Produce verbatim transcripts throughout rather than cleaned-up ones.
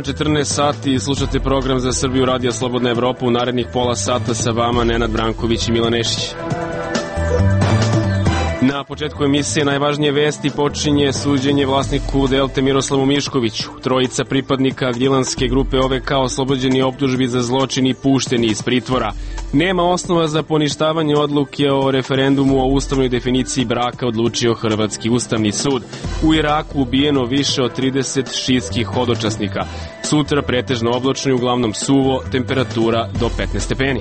dan, četrnaest sati, slušate program za Srbiju Radio Slobodna Evropa. U narednih pola sata sa vama Nenad Branković i Milan Nešić. Na početku emisije najvažnije vesti počinje suđenje vlasniku Delte Miroslavu Miškoviću. Trojica pripadnika Gnjilanske grupe O V K oslobođeni optužbi za zločin i pušteni iz pritvora. Nema osnova za poništavanje odluke o referendumu o ustavnoj definiciji braka, odlučio Hrvatski ustavni sud. U Iraku ubijeno više od trideset šijitskih hodočasnika. Sutra pretežno oblačno i uglavnom suvo, temperatura do petnaest stepeni.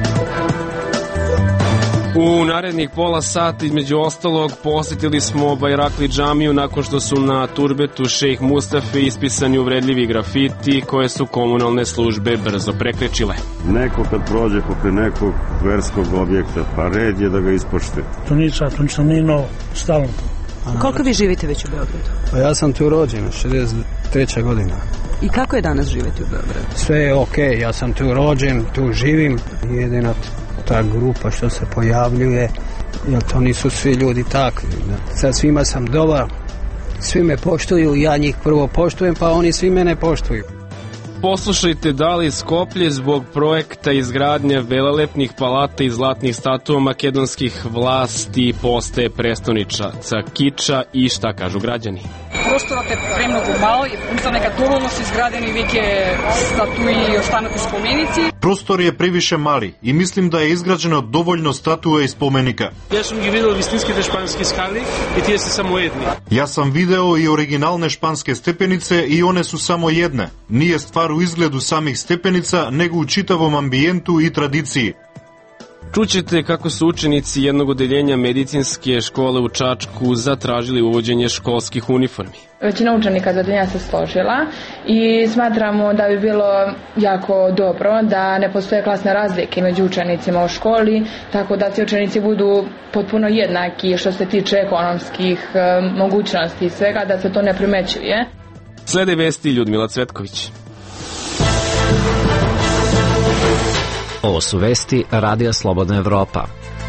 U narednih pola sata, između ostalog, posjetili smo Bajrakli džamiju nakon što su na turbetu šejh Mustafe ispisani uvredljivi grafiti koje su komunalne službe brzo prekrečile. Neko kad prođe pokraj nekog verskog objekta, pa red je da ga ispoštuje. To nisam, to nisam ni novo, stalno. Koliko vi živite već u Beogradu? Pa ja sam tu rođen, šezdeset treća godina. I kako je danas živjeti u Beogradu? Sve je okej, okay. Ja sam tu rođen, tu živim. Jedina ta grupa što se pojavljuje, jer to nisu svi ljudi takvi. Sa svima sam dobar, svi me poštuju, ja njih prvo poštujem, pa oni svi mene poštuju. Poslušajte da li Skoplje zbog projekta izgradnje velelepnih palata i zlatnih statua makedonskih vlasti postaje prestonica kiča i šta kažu građani. Prostorът е премногу мал и за нека доволно се изградени веќе статуи и останати споменици. Простор е превише мали и мислим да е изграđeno доволно статуа и споменика. Јас сум ги видел вистинските шпански скали и тие се само едни. Јас сам видео и оригиналне шпанске степенице и one su samo jedne. Nije stvar u izgledu samih stepenica, nego u čitavom ambijentu i tradiciji. Čućete kako su učenici jednog odeljenja medicinske škole u Čačku zatražili uvođenje školskih uniformi. Većina učenika za odeljenja se složila i smatramo da bi bilo jako dobro da ne postoje klasne razlike među učenicima u školi, tako da svi učenici budu potpuno jednaki što se tiče ekonomskih mogućnosti i svega, da se to ne primećuje. Slede vesti Ljudmila Cvetković. Ovo su vesti Radija Slobodna Evropa.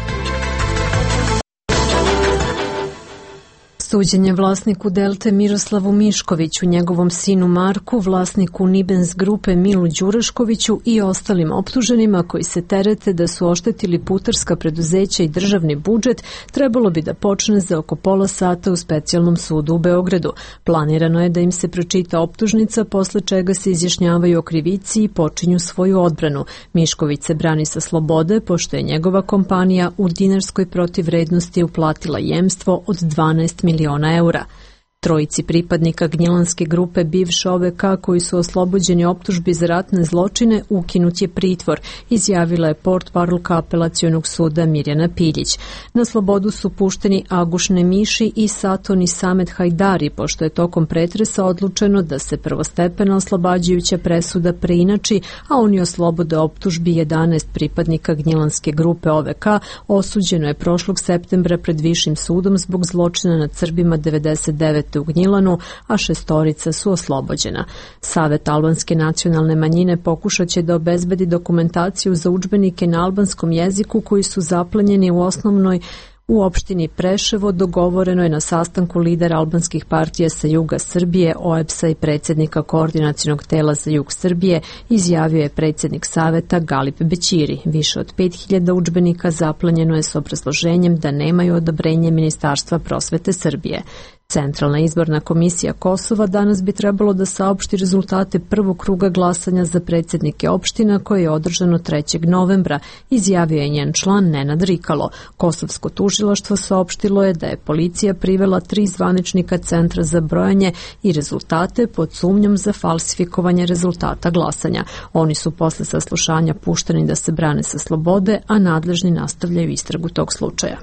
Suđenje vlasniku Delte Miroslavu Miškoviću, njegovom sinu Marku, vlasniku Nibens grupe Milu Đuraškoviću i ostalim optuženima koji se terete da su oštetili putarska preduzeća i državni budžet, trebalo bi da počne za oko pola sata u specijalnom sudu u Beogradu. Planirano je da im se pročita optužnica, posle čega se izjašnjavaju o krivici i počinju svoju odbranu. Mišković se brani sa slobode, pošto je njegova kompanija u dinarskoj protivvrednosti uplatila jemstvo od dvanaest miliona eura. Trojici pripadnika Gnjilanske grupe bivše O V K koji su oslobođeni optužbi za ratne zločine ukinut je pritvor, izjavila je portparolka apelacionog suda Mirjana Piljić. Na slobodu su pušteni Aguš Nemiši i Saton i Samet Hajdari, pošto je tokom pretresa odlučeno da se prvostepena oslobađajuća presuda preinači, a oni oslobode optužbi jedanaest pripadnika Gnjilanske grupe O V K osuđeno je prošlog septembra pred višim sudom zbog zločina nad Srbima devedeset devete u Gnjilanu, a šestorica su oslobođena. Savet albanske nacionalne manjine pokušat će da obezbedi dokumentaciju za udžbenike na albanskom jeziku koji su zaplenjeni u osnovnoj u opštini Preševo. Dogovoreno je na sastanku lidera albanskih partija sa juga Srbije, O E B S-a i predsjednika koordinacionog tela za jug Srbije, izjavio je predsjednik saveta Galip Bećiri. Više od pet hiljada udžbenika zaplenjeno je s obrazloženjem da nemaju odobrenje Ministarstva prosvete Srbije. Centralna izborna komisija Kosova danas bi trebalo da saopšti rezultate prvog kruga glasanja za predsjednike opština koje je održano trećeg novembra, izjavio je njen član Nenad Rikalo. Kosovsko tužilaštvo saopštilo je da je policija privela tri zvaničnika centra za brojanje i rezultate pod sumnjom za falsifikovanje rezultata glasanja. Oni su posle saslušanja pušteni da se brane sa slobode, a nadležni nastavljaju istragu tog slučaja.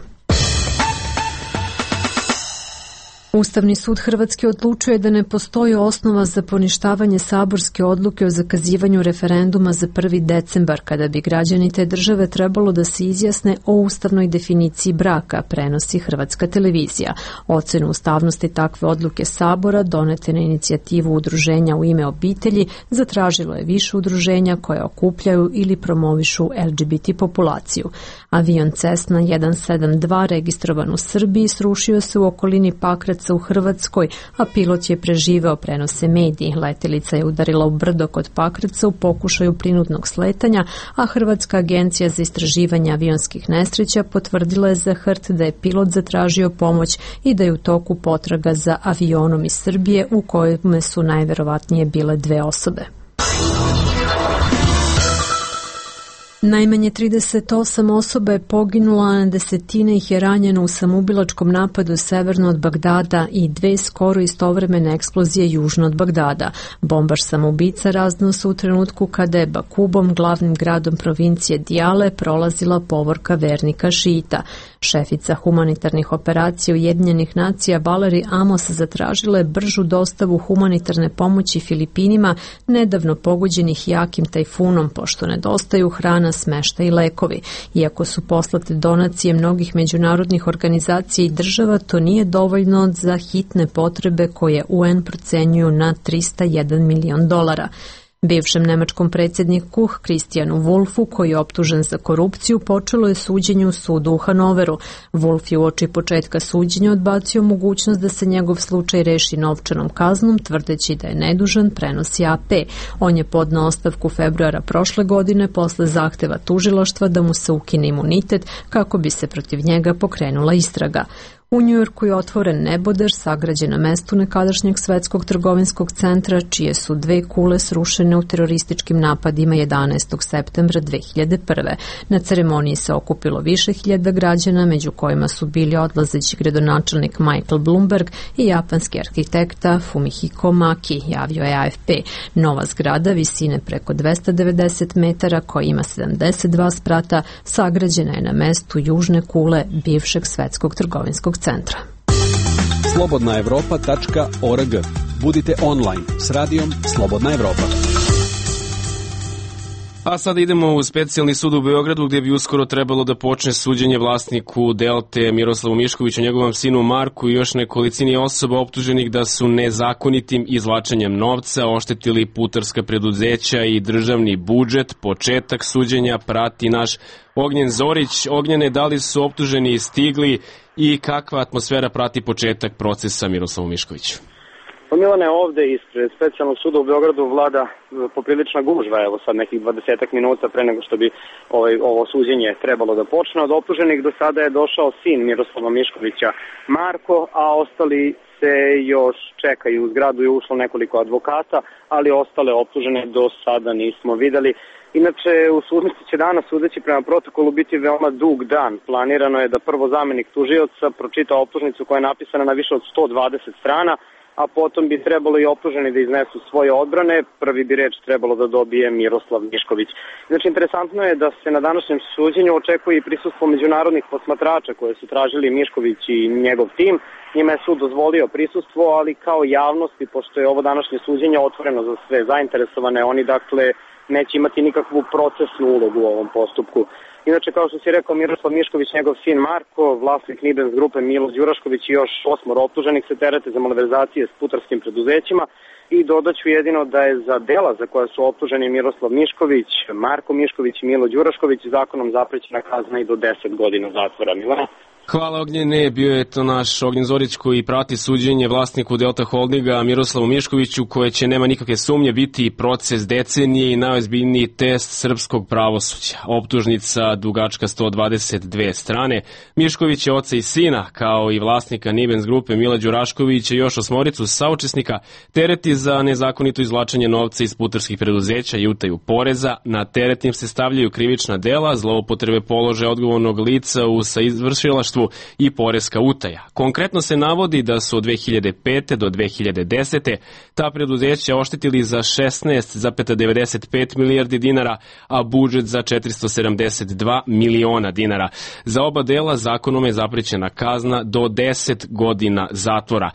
Ustavni sud Hrvatske odlučuje da ne postoji osnova za poništavanje saborske odluke o zakazivanju referenduma za prvi decembar, kada bi građani te države trebalo da se izjasne o ustavnoj definiciji braka, prenosi Hrvatska televizija. Ocenu ustavnosti takve odluke Sabora, donete na inicijativu udruženja U ime obitelji, zatražilo je više udruženja koje okupljaju ili promovišu L G B T populaciju. Avion Cessna jedan sedam dva registrovan u Srbiji srušio se u okolini Pakraca Pakraca u Hrvatskoj, a pilot je preživeo, prenose mediji. Letelica je udarila u brdo kod Pakraca u pokušaju prinudnog sletanja, a Hrvatska agencija za istraživanje avionskih nesreća potvrdila je za H R T da je pilot zatražio pomoć i da je u toku potraga za avionom iz Srbije u kojome su najverovatnije bile dve osobe. Najmanje trideset osam osoba je poginula, a na desetine ih je ranjeno u samoubilačkom napadu severno od Bagdada i dve skoro istovremene eksplozije južno od Bagdada. Bombaš samoubica raznao se u trenutku kada je Bakubom, glavnim gradom provincije Dijale, prolazila povorka vernika šiita. Šefica humanitarnih operacija Ujedinjenih nacija Valeri Amos zatražila je bržu dostavu humanitarne pomoći Filipinima, nedavno pogođenih jakim tajfunom, pošto nedostaju hrana, smeštaj i lekovi. Iako su poslate donacije mnogih međunarodnih organizacija i država, to nije dovoljno za hitne potrebe koje U N procenjuju na trista jedan milion dolara. Bivšem nemačkom predsjedniku Christianu Wulfu, koji je optužen za korupciju, počelo je suđenje u sudu u Hanoveru. Wulf je uoči početka suđenja odbacio mogućnost da se njegov slučaj reši novčanom kaznom, tvrdeći da je nedužan, prenosi A P. On je podneo ostavku februara prošle godine posle zahteva tužilaštva da mu se ukine imunitet kako bi se protiv njega pokrenula istraga. U Njujorku je otvoren neboder sagrađen na mestu nekadašnjeg svetskog trgovinskog centra, čije su dve kule srušene u terorističkim napadima jedanaestog septembra dve hiljade prve. Na ceremoniji se okupilo više hiljada građana, među kojima su bili odlazeći gradonačelnik Michael Bloomberg i japanski arhitekta Fumihiko Maki, javio je A F P. Nova zgrada visine preko dvesta devedeset metara, koja ima sedamdeset dva sprata, sagrađena je na mestu južne kule bivšeg svetskog trgovinskog centra. slobodna evropa tačka org. Budite online s radijom Slobodna Evropa. A sada idemo u specijalni sud u Beogradu, gdje bi uskoro trebalo da počne suđenje vlasniku Delte Miroslavu Miškoviću, njegovom sinu Marku i još nekolicini osoba optuženih da su nezakonitim izvlačenjem novca oštetili putarska preduzeća i državni budžet. Početak suđenja prati naš Ognjen Zorić. Ognjene, da li su optuženi stigli i kakva atmosfera prati početak procesa Miroslavu Miškoviću? Pa Milane, ovde ispred specijalnog suda u Beogradu vlada poprilična gužva, evo sad nekih dvadesetak minuta pre nego što bi ovaj, ovo suđenje trebalo da počne. Od optuženih do sada je došao sin Miroslava Miškovića, Marko, a ostali se još čekaju. U zgradu je ušlo nekoliko advokata, ali ostale optužene do sada nismo videli. Inače, u sudnici će danas, sudeći prema protokolu, biti veoma dug dan. Planirano je da prvo zamenik tužioca pročita optužnicu koja je napisana na više od sto dvadeset strana, a potom bi trebalo i optuženi da iznesu svoje odbrane. Prvi bi reč trebalo da dobije Miroslav Mišković. Znači, interesantno je da se na današnjem suđenju očekuje i prisustvo međunarodnih posmatrača koje su tražili Mišković i njegov tim. Njima je sud dozvolio prisustvo, ali kao javnosti, pošto je ovo današnje suđenje otvoreno za sve zainteresovane, oni dakle neće imati nikakvu procesnu ulogu u ovom postupku. Inače, kao što si rekao, Miroslav Mišković, njegov sin Marko, vlasnik Nibens grupe Milo Đurašković i još osmoro optuženih se terete za malverzacije s putarskim preduzećima i dodaću jedino da je za dela za koja su optuženi Miroslav Mišković, Marko Mišković i Milo Đurašković zakonom zaprećena kazna i do deset godina zatvora. Milana? Hvala Ognjene, bio je to naš Ognjen Zorić koji prati suđenje vlasniku Delta Holdinga Miroslavu Miškoviću, koje će, nema nikakve sumnje, biti proces decenije i najozbiljniji test srpskog pravosuđa. Optužnica dugačka sto dvadeset dve strane. Mišković je oca i sina, kao i vlasnika Nibens grupe Mila Đuraškovića i još osmoricu saučesnika, tereti za nezakonito izvlačenje novca iz putarskih preduzeća i utaju poreza. Na teret im se stavljaju krivična dela, zloupotrebe položaja odgovornog lica u saizvršilaštvu i poreska utaja. Konkretno se navodi da su od dve hiljade pete do dve hiljade desete ta preduzeća oštetili za šesnaest zarez devedeset pet milijardi dinara, a budžet za četiristo sedamdeset dva miliona dinara. Za oba dela zakonom je zaprećena kazna do deset godina zatvora.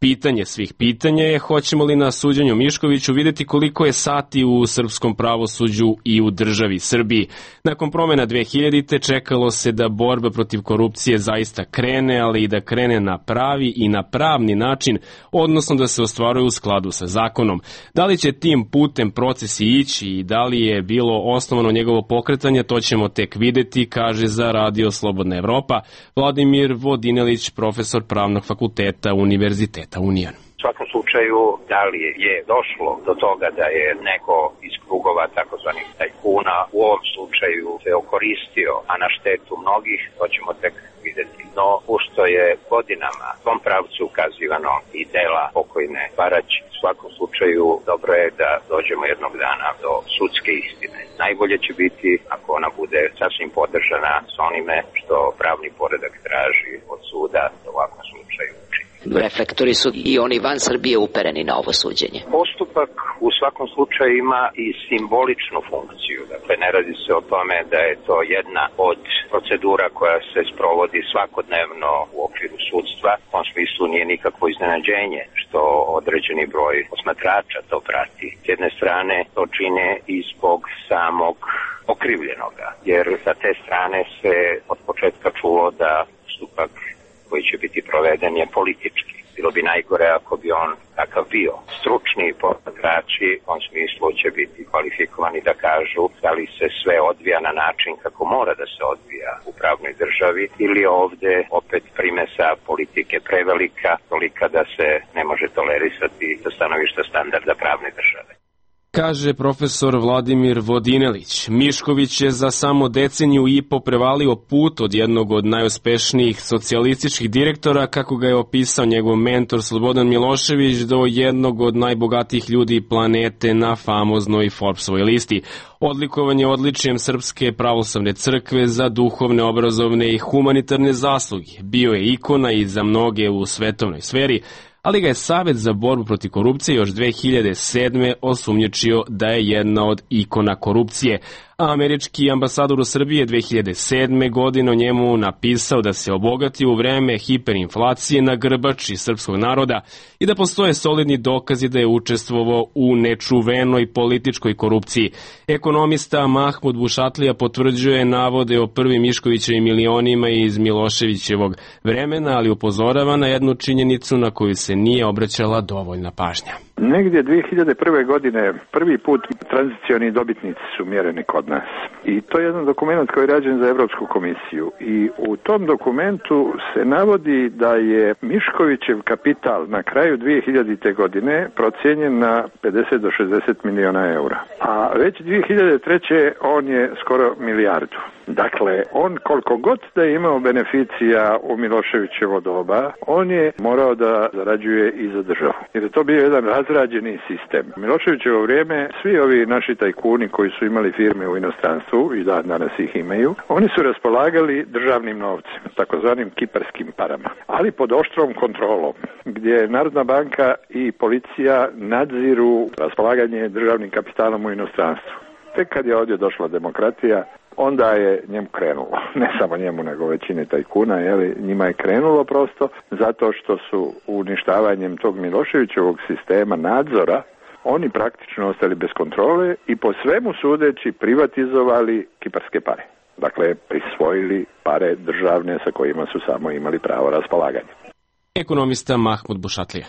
Pitanje svih pitanja je hoćemo li na suđenju Miškoviću videti koliko je sati u srpskom pravosuđu i u državi Srbiji. Nakon promena dve hiljadite čekalo se da borba protiv korupcije zaista krene, ali i da krene na pravi i na pravni način, odnosno da se ostvaruje u skladu sa zakonom. Da li će tim putem procesi ići i da li je bilo osnovano njegovo pokretanje, to ćemo tek videti, kaže za Radio Slobodna Evropa Vladimir Vodinelić, profesor Pravnog fakulteta Univerziteta Union. U svakom slučaju, da li je došlo do toga da je neko iz krugova takozvanih tajkuna u ovom slučaju se okoristio, a na štetu mnogih, to ćemo tek videti. No, ušto je godinama u tom pravcu ukazivano i dela pokojne Barać, u svakom slučaju dobro je da dođemo jednog dana do sudske istine. Najbolje će biti ako ona bude sasvim podržana s onime što pravni poredak traži od suda da u ovakvom slučaju učini. Reflektori su i oni van Srbije upereni na ovo suđenje. Postupak u svakom slučaju ima i simboličnu funkciju. Dakle, ne radi se o tome da je to jedna od procedura koja se sprovodi svakodnevno u okviru sudstva. U tom smislu nije nikakvo iznenađenje što određeni broj posmatrača to prati. S jedne strane to čine i zbog samog okrivljenoga, jer sa te strane se od početka čulo da postupak koji će biti proveden je politički. Bilo bi najgore ako bi on takav bio. Stručni posmatrači u tom smislu će biti kvalifikovani da kažu da li se sve odvija na način kako mora da se odvija u pravnoj državi ili ovde opet primesa politike prevelika, tolika da se ne može tolerisati sa stanovišta standarda pravne države. Kaže profesor Vladimir Vodinelić. Mišković je za samo deceniju i po prevalio put od jednog od najuspešnijih socijalističkih direktora, kako ga je opisao njegov mentor Slobodan Milošević, do jednog od najbogatijih ljudi planete na famoznoj Forbesovoj listi. Odlikovan je odličjem Srpske pravoslavne crkve za duhovne, obrazovne i humanitarne zasluge. Bio je ikona i za mnoge u svetovnoj sferi, ali ga je Savet za borbu protiv korupcije još dve hiljade sedme osumnjičio da je jedna od ikona korupcije, a američki ambasador u Srbiji dve hiljade sedme godine o njemu napisao da se obogati u vreme hiperinflacije na grbači srpskog naroda i da postoje solidni dokazi da je učestvovao u nečuvenoj političkoj korupciji. Ekonomista Mahmud Bušatlija potvrđuje navode o prvim Miškovićevim milionima iz Miloševićevog vremena, ali upozorava na jednu činjenicu na koju se nije obraćala dovoljna pažnja. Negdje dve hiljade prve. godine prvi put tranzicioni dobitnici su mjereni kod nas. I to je jedan dokument koji je rađen za Evropsku komisiju. I u tom dokumentu se navodi da je Miškovićev kapital na kraju dve hiljadite. godine procijenjen na pedeset do šezdeset miliona eura. A već dve hiljade treće. on je skoro milijardu. Dakle, on koliko god da je imao beneficija u Miloševićevo doba, on je morao da zarađuje i za državu. Jer je to bio jedan razrađeni sistem. Miloševićevo vrijeme, svi ovi naši tajkuni koji su imali firme u inostranstvu i da danas ih imaju, oni su raspolagali državnim novcem, takozvanim kiparskim parama, ali pod oštrom kontrolom, gdje Narodna banka i policija nadziru raspolaganje državnim kapitalom u inostranstvu. Tek kad je ovdje došla demokratija, onda je njemu krenulo, ne samo njemu nego većini tajkuna, jeli, njima je krenulo prosto zato što su uništavanjem tog Miloševićevog sistema nadzora oni praktično ostali bez kontrole i po svemu sudeći privatizovali kiparske pare. Dakle, prisvojili pare državne sa kojima su samo imali pravo raspolaganja. Ekonomista Mahmud Bušatlija.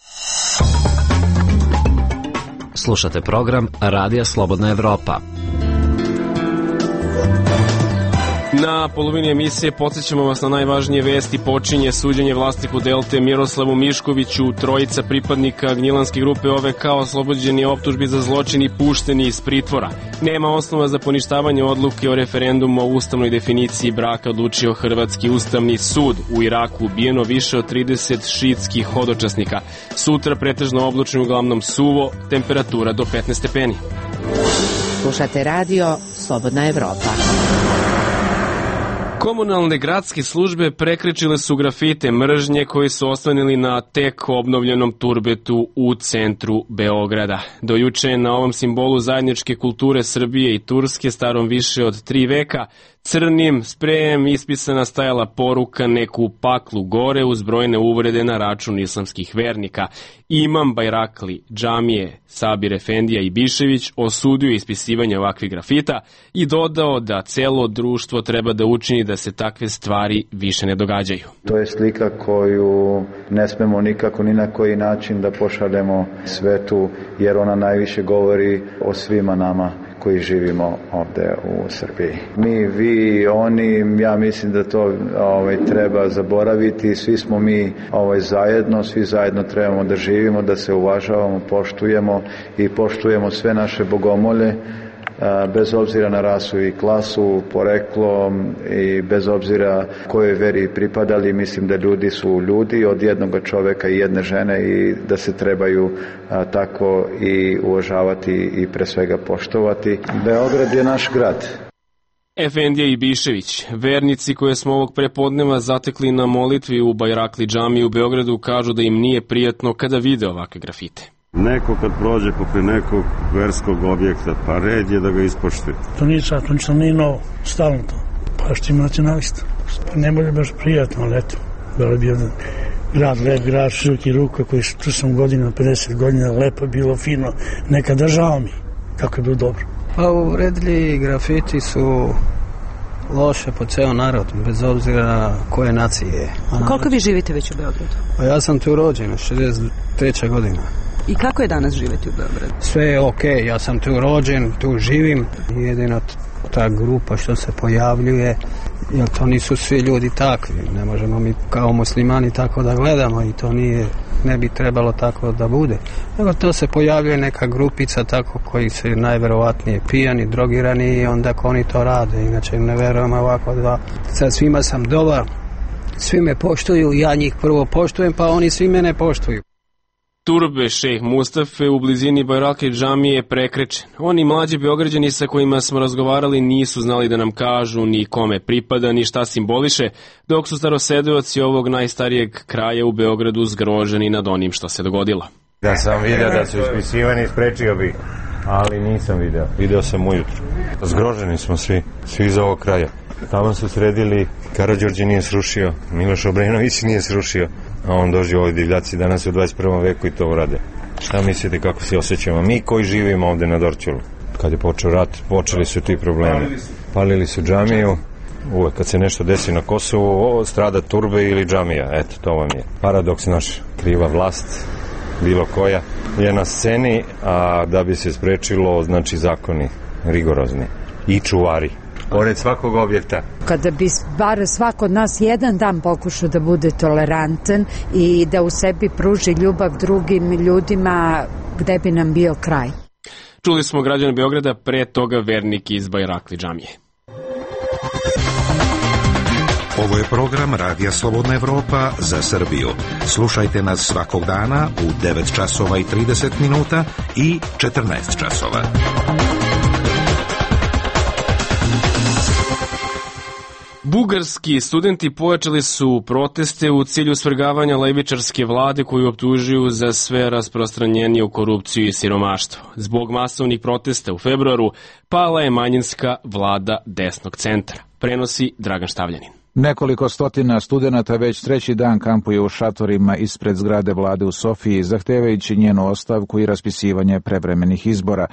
Slušate program Radija Slobodna Evropa. Na polovini emisije podsjećamo vas na najvažnije vesti. Počinje suđenje vlasniku Delte Miroslavu Miškoviću. Trojica pripadnika Gnjilanske grupe O V K oslobođeni optužbi za zločin i pušteni iz pritvora. Nema osnova za poništavanje odluke o referendumu o ustavnoj definiciji braka, odlučio Hrvatski ustavni sud. U Iraku ubijeno više od trideset šiitskih hodočasnika. Sutra pretežno oblačno, uglavnom suvo, temperatura do petnaest stepeni. Slušate radio Slobodna Evropa. Komunalne gradske službe prekričile su grafite mržnje koji su osvanili na tek obnovljenom turbetu u centru Beograda. Do juče na ovom simbolu zajedničke kulture Srbije i Turske, starom više od tri veka, crnim sprejem ispisana stajala poruka neku paklu gore uz brojne uvrede na račun islamskih vernika. Imam Bajrakli džamije Sabir Efendija Ibišević osudio ispisivanje ovakvih grafita i dodao da celo društvo treba da učini da se takve stvari više ne događaju. To je slika koju ne smemo nikako ni na koji način da pošaljemo svetu, jer ona najviše govori o svima nama koji živimo ovde u Srbiji. Mi, vi, oni, ja mislim da to ovaj, treba zaboraviti. Svi smo mi ovaj, zajedno, svi zajedno trebamo da živimo, da se uvažavamo, poštujemo i poštujemo sve naše bogomolje, bez obzira na rasu i klasu, poreklo i bez obzira kojoj veri pripadali. Mislim da ljudi su ljudi od jednog čoveka i jedne žene i da se trebaju a, tako i uvažavati i pre svega poštovati. Beograd je naš grad. Efendija Ibišević, vernici koje smo ovog prepodneva zatekli na molitvi u Bajrakli džamiji u Beogradu, kažu da im nije prijatno kada vide ovakve grafite. Neko kad prođe pokraj nekog verskog objekta, pa red je da ga ispoštuje. To nije sad, to ništa nije novo, stalno to. Pa što ima nacionalista. Pa ne može baš prijatno, ali eto, bilo bi jedan grad, lep grad, široki ruka, koji tu sam godina, pedeset godina, lepo bilo, fino, neka država mi, kako je bilo dobro. Pa uvredljivi grafiti su loše po ceo narod, bez obzira koje nacije je. Koliko vi živite već u Beogradu? Pa ja sam tu rođen, šezdeset treća godina. I kako je danas živjeti u Beogradu? Sve je okej, okay. Ja sam tu rođen, tu živim. Jedina ta grupa što se pojavljuje, jer to nisu svi ljudi takvi. Ne možemo mi kao muslimani tako da gledamo i to nije, ne bi trebalo tako da bude. Nego to se pojavljuje neka grupica tako koji su najverovatnije pijani, drogirani i onda oni to rade. Inače ne verujemo ovako da sa svima sam dobar, svi me poštuju, ja njih prvo poštujem pa oni svi mene poštuju. Turbe šejh Mustafe u blizini Bajrakli džamije je prekrečen. Oni mlađi Beograđani sa kojima smo razgovarali nisu znali da nam kažu ni kome pripada, ni šta simboliše, dok su starosedeoci ovog najstarijeg kraja u Beogradu zgroženi nad onim što se dogodilo. Da sam vidio da su ispisivani, sprečio bih, ali nisam video. Video sam ujutru. Zgroženi smo svi, svi iz ovog kraja. Tamo su sredili, Karađorđe nije srušio, Miloš Obrenović nije srušio, a on dođe ovoj divljaci danas u dvadeset prvom veku i to urade. Šta mislite kako se osjećamo? Mi koji živimo ovde na Dorćolu. Kad je počeo rat, počeli su ti problemi. Palili su džamiju, uvek kad se nešto desi na Kosovu, o, strada turbe ili džamija. Eto, to vam je paradoks naš. Kriva vlast, bilo koja, je na sceni, a da bi se sprečilo, znači zakoni rigorozni i čuvari. Pored svakog objekta. Kada bi bar svako od nas jedan dan pokušao da bude tolerantan i da u sebi pruži ljubav drugim ljudima, gde bi nam bio kraj. Čuli smo građana Beograda, pre toga vernik iz Bajrakli džamije. Ovo je program Radija Slobodna Evropa za Srbiju. Slušajte nas svakog dana u devet časova i trideset minuta i četrnaest časova. Bugarski studenti pojačali su proteste u cilju svrgavanja levičarske vlade koju optužuju za sve rasprostranjeniju korupciju i siromaštvo. Zbog masovnih protesta u februaru pala je manjinska vlada desnog centra. Prenosi Dragan Štavljanin. Nekoliko stotina studenata već treći dan kampuje u šatorima ispred zgrade vlade u Sofiji, zahtevajući njenu ostavku i raspisivanje prevremenih izbora.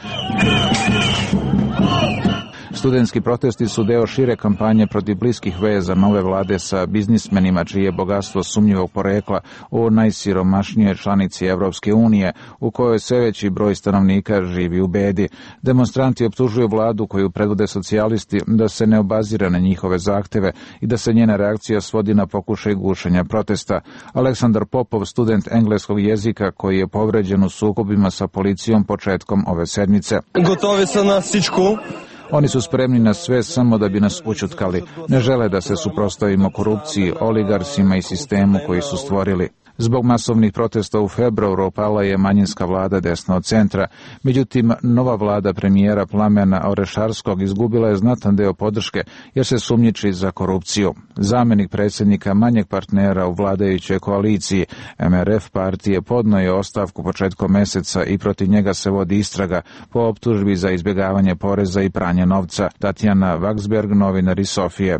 Studentski protesti su deo šire kampanje protiv bliskih veza nove vlade sa biznismenima čije je bogatstvo sumnjivog porekla u najsiromašnijoj članici Evropske unije, u kojoj sve veći broj stanovnika živi u bedi. Demonstranti optužuju vladu koju predvode socijalisti da se ne obazira na njihove zahteve i da se njena reakcija svodi na pokušaj gušenja protesta. Aleksandar Popov, student engleskog jezika koji je povređen u sukobima sa policijom početkom ove sedmice. Gotovi su na sičku. Oni su spremni na sve samo da bi nas ućutkali. Ne žele da se suprotstavimo korupciji, oligarsima i sistemu koji su stvorili. Zbog masovnih protesta u februaru pala je manjinska vlada desno od centra. Međutim, nova vlada premijera Plamena Orešarskog izgubila je znatan deo podrške jer se sumnjiči za korupciju. Zamenik predsjednika manjeg partnera u vladajućoj koaliciji em er ef partije podnio je ostavku početkom meseca i protiv njega se vodi istraga po optužbi za izbjegavanje poreza i pranje novca. Tatjana Vaksberg, novinar iz Sofije.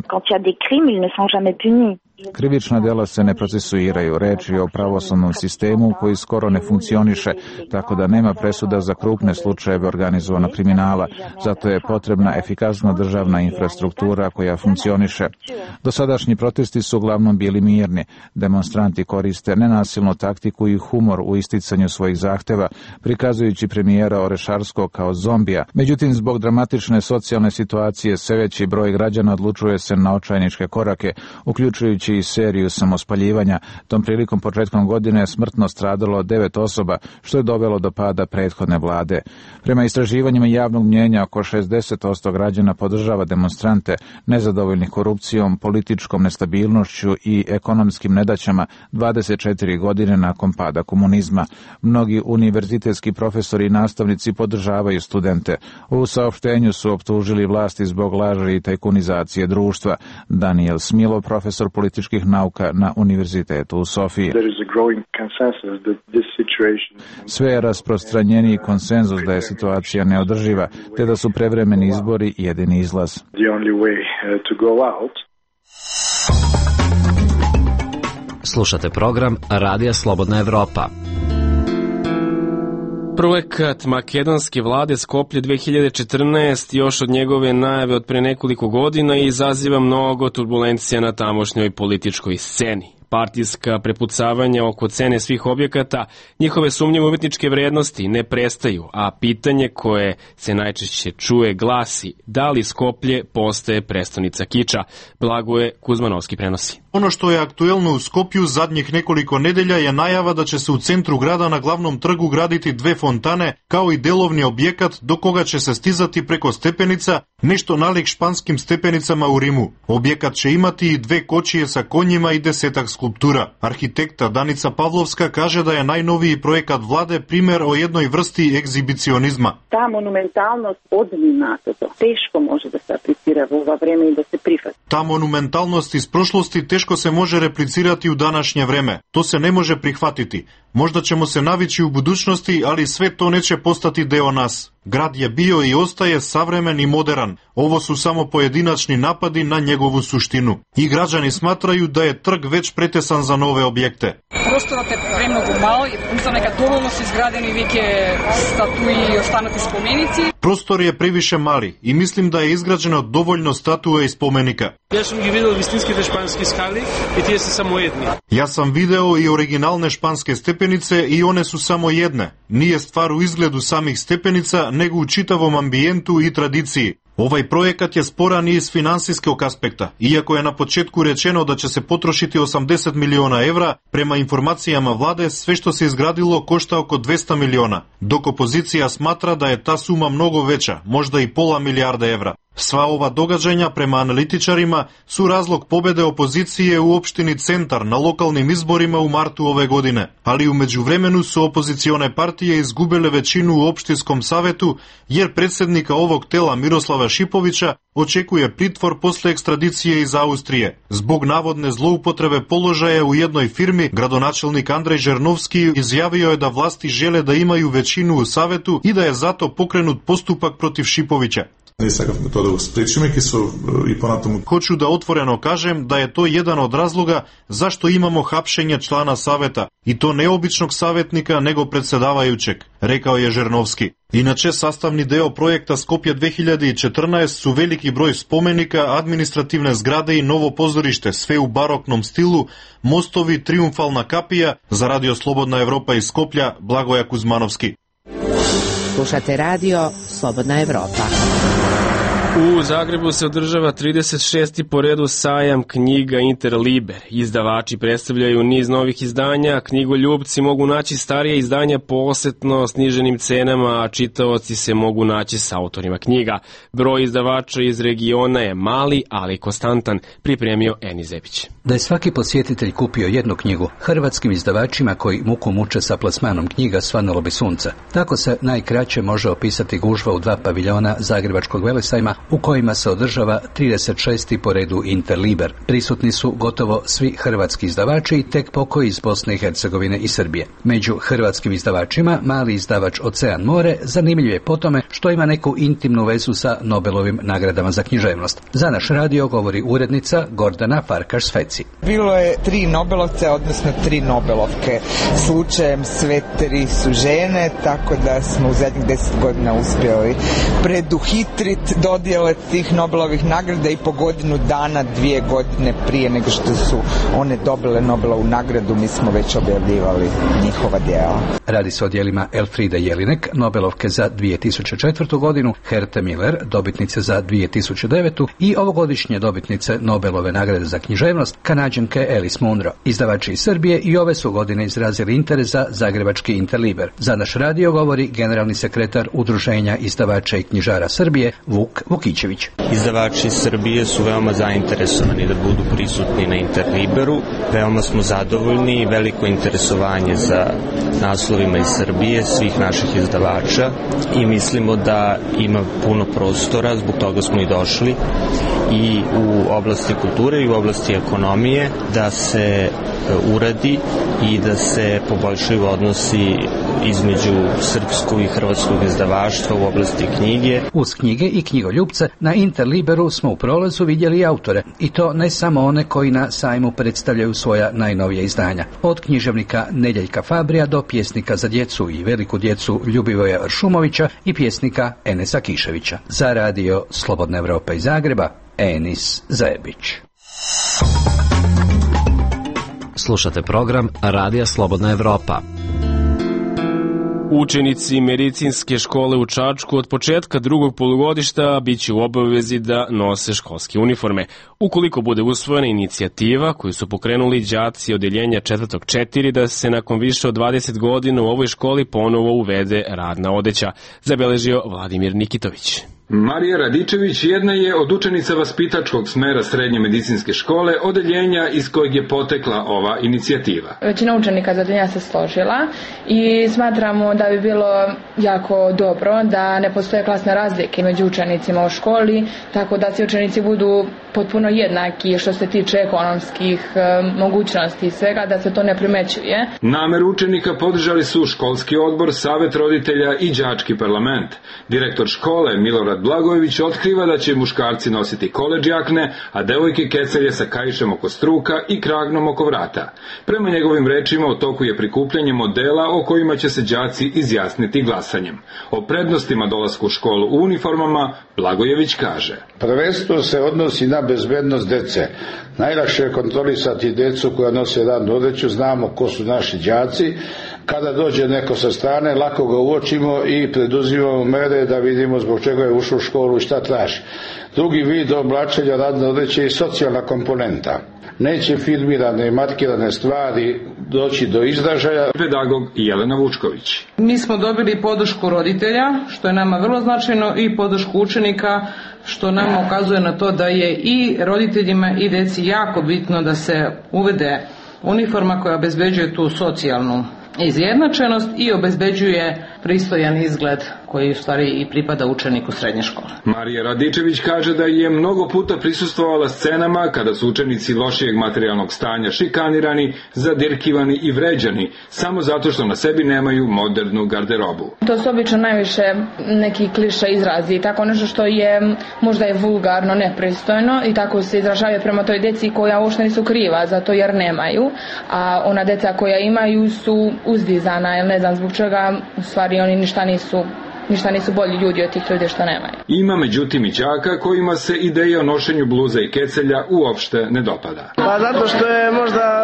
Krivična dela se ne procesuiraju, reč je o pravosudnom sistemu koji skoro ne funkcioniše, tako da nema presuda za krupne slučajeve organizovanog kriminala. Zato je potrebna efikasna državna infrastruktura koja funkcioniše. Dosadašnji protesti su uglavnom bili mirni. Demonstranti koriste nenasilnu taktiku i humor u isticanju svojih zahteva, prikazujući premijera Orešarskog kao zombija. Međutim, zbog dramatične socijalne situacije sve veći broj građana odlučuje se na očajničke korake, uključujući i seriju samospaljivanja. Tom prilikom početkom godine je smrtno stradalo devet osoba, što je dovelo do pada prethodne vlade. Prema istraživanjima javnog mnjenja, oko šezdeset posto građana podržava demonstrante nezadovoljnih korupcijom, političkom nestabilnošću i ekonomskim nedaćama dvadeset četiri godine nakon pada komunizma. Mnogi univerzitetski profesori i nastavnici podržavaju studente. U saopštenju su optužili vlasti zbog laži i tajkunizacije društva. Daniel Smilo, profesor političkih nauka na Univerzitetu u Sofiji. Sve je rasprostranjeniji konsenzus da je situacija neodrživa, te da su prevremeni izbori jedini izlaz. Slušate program Radija Slobodna Evropa. Projekat makedonske vlade Skoplje dve hiljade četrnaeste još od njegove najave od pre nekoliko godina izaziva mnogo turbulencija na tamošnjoj političkoj sceni. Partijska prepucavanja oko cene svih objekata, njihove sumnjive umetničke vrednosti ne prestaju, a pitanje koje se najčešće čuje glasi da li Skoplje postaje prestonica kiča. Blagoje Kuzmanovski prenosi. Ono što je aktuelno u Skopju zadnjih nekoliko nedelja je najava da će se u centru grada na glavnom trgu graditi dve fontane, kao i delovni objekat do koga će se stizati preko stepenica, nešto nalik španskim stepenicama u Rimu. Objekat će imati i dve kočije sa konjima i desetak skulptura. Arhitekta Danica Pavlovska kaže da je najnoviji projekat vlade primer o jednoj vrsti egzibicionizma. Ta monumentalnost odmina, to teško može da se aplicira u ova vreme i da se prihvati. Ta monumentalnost iz prošlosti teško se može replicirati u današnje vreme. To se ne može prihvatiti. Možda ćemo se navići u budućnosti, ali sve to neće postati deo nas. Grad je bio i ostaje savremen i moderan. Ovo su samo pojedinačni napadi na njegovu suštinu. I građani smatraju da je trg već pretesan za nove objekte. Prostorът е премногу мал и за нека доволно се изградени веќе статуи и останати споменици. Prostor je previše mali i mislim da je izgrađeno dovoljno statue i spomenika. Ja sam ги видел вистинските шпански скали и тие се само едни. Ja sam video i originalne španske stepenice i one su samo jedne. Nije stvar u izgledu samih stepenica, nego u čitavom ambijentu i tradiciji. Ovaj projekat je sporan i iz finansijskog aspekta. Iako je na početku rečeno da će se potrošiti osamdeset miliona evra, prema informacijama vlade sve što se izgradilo košta oko dvesta miliona, dok opozicija smatra da je ta suma mnogo veća, možda i pola milijarde evra. Sva ova događanja, prema analitičarima, su razlog pobede opozicije u opštini Centar na lokalnim izborima u martu ove godine. Ali u međuvremenu su opozicione partije izgubile većinu u opštinskom savetu, jer predsjednika ovog tela Miroslava Šipovića očekuje pritvor posle ekstradicije iz Austrije. Zbog navodne zloupotrebe položaja u jednoj firmi, gradonačelnik Andrej Žernovski izjavio je da vlasti žele da imaju većinu u savetu i da je zato pokrenut postupak protiv Šipovića. Hoću da otvoreno kažem da je to jedan od razloga zašto imamo hapšenje člana saveta, i to neobičnog savjetnika nego predsjedavajućeg, rekao je Žernovski. Inače, sastavni deo projekta Skopje dve hiljade četrnaeste su veliki broj spomenika, administrativne zgrade i novo pozorište, sve u baroknom stilu, mostovi, triumfalna kapija. Za Radio Slobodna Evropa iz Skoplja, Blagoje Kuzmanovski. Slušate radio Slobodna Evropa. U Zagrebu se održava trideset šesti po redu sajam knjiga Interliber. Izdavači predstavljaju niz novih izdanja, knjigoljubci mogu naći starije izdanja po osetno sniženim cenama, a čitaoci se mogu naći s autorima knjiga. Broj izdavača iz regiona je mali, ali konstantan, pripremio Eni Zepić. Da je svaki posjetitelj kupio jednu knjigu, hrvatskim izdavačima koji muku muče sa plasmanom knjiga svanulo bi sunce. Tako se najkraće može opisati gužva u dva paviljona Zagrebačkog velesajma u kojima se održava trideset šesti po redu Interliber. Prisutni su gotovo svi hrvatski izdavači i tek pokoji iz Bosne i Hercegovine i Srbije. Među hrvatskim izdavačima mali izdavač Ocean more zanimljiv je po tome što ima neku intimnu vezu sa Nobelovim nagradama za književnost. Za naš radio govori urednica Gordana Farkaš-Sveci. Bilo je tri Nobelovce, odnosno tri Nobelovke. Slučajem sve tri su žene, tako da smo u zadnjih deset godina uspjeli preduhitriti dodjele tih Nobelovih nagrada i po godinu dana, dvije godine prije nego što su one dobile Nobelovu nagradu, mi smo već objavljivali njihova djela. Radi se o djelima Elfride Jelinek, Nobelovke za dvije tisuće četvrtu godinu, Herta Miller, dobitnice za dvije tisuće devetu i ovogodišnje dobitnice Nobelove nagrade za književnost, Kanađanke Alice Munro. Izdavači iz Srbije i ove su godine izrazili interes za zagrebački Interliber. Za naš radio govori generalni sekretar Udruženja izdavača i knjižara Srbije, Vuk Vukićević. Izdavači iz Srbije su veoma zainteresovani da budu prisutni na Interliberu. Veoma smo zadovoljni i veliko interesovanje za naslovima iz Srbije, svih naših izdavača i mislimo da ima puno prostora, zbog toga smo i došli i u oblasti kulture i u oblasti ekonomije da se uradi i da se poboljšaju odnosi između srpskog i hrvatskog izdavaštva u oblasti knjige. Uz knjige i knjigoljupce na Interliberu smo u prolazu vidjeli i autore, i to ne samo one koji na sajmu predstavljaju svoja najnovija izdanja. Od književnika Nedeljka Fabrija do pjesnika za djecu i veliku djecu Ljubivoja Ršumovića i pjesnika Enesa Kiševića. Za radio Slobodna Evropa iz Zagreba, Enis Zebić. Slušate program Radija Slobodna Evropa. Učenici medicinske škole u Čačku od početka drugog polugodišta biće u obavezi da nose školske uniforme. Ukoliko bude usvojena inicijativa koju su pokrenuli đaci odeljenja četvrtog četiri da se nakon više od dvadeset godina u ovoj školi ponovo uvede radna odeća, zabeležio Vladimir Nikitović. Marija Radičević jedna je od učenica vaspitačkog smera srednje medicinske škole, odeljenja iz kojeg je potekla ova inicijativa. Većina učenika za odeljenja se složila i smatramo da bi bilo jako dobro da ne postoje klasne razlike među učenicima u školi, tako da svi učenici budu potpuno jednaki što se tiče ekonomskih e, mogućnosti i svega, da se to ne primećuje. Nameru učenika podržali su školski odbor, savet roditelja i đački parlament. Direktor škole Milorad Blagojević otkriva da će muškarci nositi koledž jakne, a devojke kecelje sa kaišem oko struka i kragnom oko vrata. Prema njegovim rečima u toku je prikupljanje modela o kojima će se đaci izjasniti glasanjem. O prednostima dolaska u školu u uniformama Blagojević kaže: Prvenstveno se odnosi na bezbednost dece. Najlakše je kontrolisati decu koja nose radnu odeću, znamo ko su naši đaci. Kada dođe neko sa strane, lako ga uočimo i preduzimamo mere da vidimo zbog čega je ušao u školu i šta traži. Drugi vid oblačenja radne odeće je socijalna komponenta. Neće filmirane i markirane stvari doći do izražaja. Pedagog Jelena Vučković. Mi smo dobili podršku roditelja, što je nama vrlo značajno, i podršku učenika, što nam ukazuje na to da je i roditeljima i deci jako bitno da se uvede uniforma koja obezbeđuje tu socijalnu izjednačenost i obezbeđuje pristojan izgled koji u stvari i pripada učeniku srednje škole. Marija Radičević kaže da je mnogo puta prisustvovala scenama kada su učenici lošijeg materijalnog stanja šikanirani, zadirkivani i vređani, samo zato što na sebi nemaju modernu garderobu. To su obično najviše neki kliše izrazi, tako nešto što je možda je vulgarno, nepristojno, i tako se izražavaju prema toj deci koja uopšte nisu kriva zato jer nemaju, a ona deca koja imaju su uzdizana, jer ne znam zbog čega, u stvari oni ništa nisu ništa nisu bolji ljudi od tih ljudi što nemaju. Ima međutim i đaka kojima se ideja o nošenju bluza i kecelja uopšte ne dopada. Pa zato što je možda,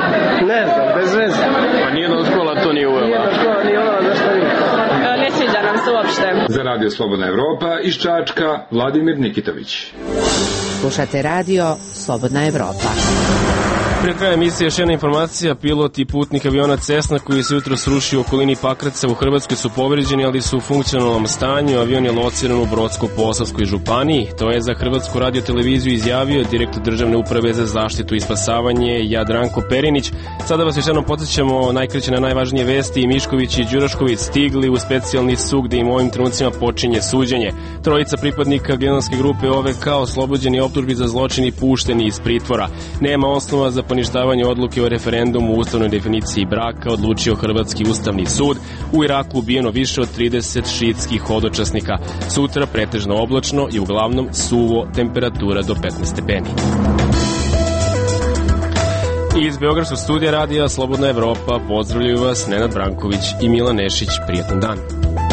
ne znam, bez veze. Pa nijedna škola to nije uvela. Nijedna škola nije uvela, zašto nije? Ne sviđa nam se uopšte. uopšte. Za Radio Slobodna Evropa iz Čačka, Vladimir Nikitović. Slušate radio Slobodna Evropa. Pre kraja emisije još jedna informacija. Pilot i putnik aviona Cessna koji se jutro srušio u okolini Pakraca u Hrvatskoj su povređeni, ali su u funkcionalnom stanju. Avion je lociran u Brodsko-Posavskoj županiji. To je za Hrvatsku radioteleviziju izjavio direktor Državne uprave za zaštitu i spasavanje Jadranko Perinić. Sada vas još jednom podsjećamo najkraće na najvažnije vesti. Mišković i Đurašković stigli u specijalni sud gde im u ovim trenucima počinje suđenje. Trojica pripadnika Gnjilanske grupe O V K oslobođeni optužbi za zločin i pušteni iz pritvora. Nema osnova za poništavanje odluke o referendumu u ustavnoj definiciji braka, odlučio Hrvatski ustavni sud. U Iraku ubijeno više od trideset šiitskih hodočasnika. Sutra pretežno oblačno i uglavnom suvo, temperatura do petnaest stepeni. Iz Beogradskog studija radija Slobodna Evropa pozdravljaju vas Nenad Branković i Milan Nešić. Prijatan dan.